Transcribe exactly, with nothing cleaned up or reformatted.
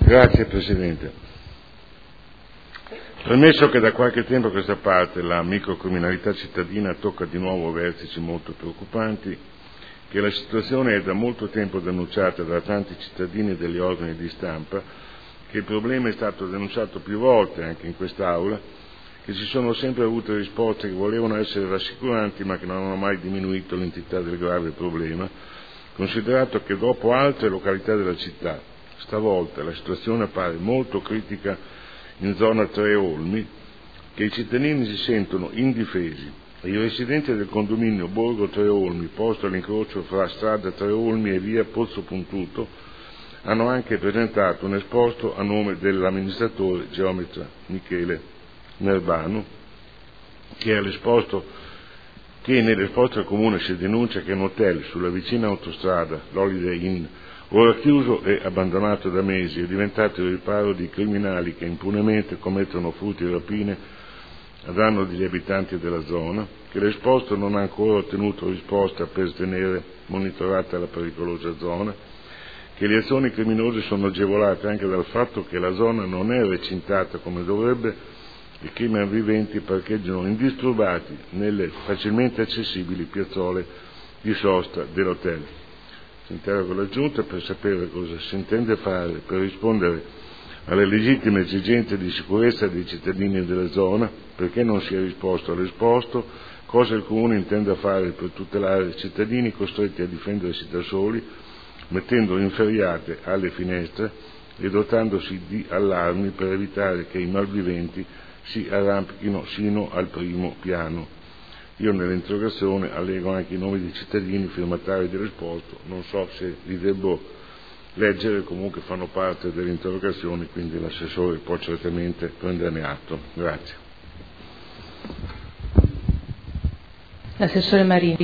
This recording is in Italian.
Grazie Presidente. Premesso che da qualche tempo a questa parte la microcriminalità cittadina tocca di nuovo vertici molto preoccupanti, che la situazione è da molto tempo denunciata da tanti cittadini e degli organi di stampa, che il problema è stato denunciato più volte anche in quest'Aula, che ci sono sempre avute risposte che volevano essere rassicuranti ma che non hanno mai diminuito l'entità del grave problema, considerato che dopo altre località della città, stavolta la situazione appare molto critica in zona Tre Olmi, che i cittadini si sentono indifesi e i residenti del condominio Borgo Tre Olmi, posto all'incrocio fra strada Tre Olmi e via Pozzo Puntuto, hanno anche presentato un esposto a nome dell'amministratore geometra Michele Nerbano, che, all'esposto, che nell'esposto al comune si denuncia che un hotel sulla vicina autostrada, l'Holiday Inn, ora chiuso e abbandonato da mesi, è diventato il riparo di criminali che impunemente commettono furti e rapine a danno degli abitanti della zona, che l'esposto non ha ancora ottenuto risposta per tenere monitorata la pericolosa zona, che le azioni criminose sono agevolate anche dal fatto che la zona non è recintata come dovrebbe e che i malviventi parcheggiano indisturbati nelle facilmente accessibili piazzole di sosta dell'hotel. Si interroga la Giunta per sapere cosa si intende fare per rispondere alle legittime esigenze di sicurezza dei cittadini della zona, perché non si è risposto all'esposto, cosa il Comune intende fare per tutelare i cittadini costretti a difendersi da soli, mettendo inferriate alle finestre e dotandosi di allarmi per evitare che i malviventi si arrampichino sino al primo piano. Io nell'interrogazione allego anche i nomi dei cittadini firmatari dell'esposto, non so se li devo leggere, comunque fanno parte delle interrogazioni, quindi l'assessore può certamente prenderne atto. Grazie. L'assessore Marini.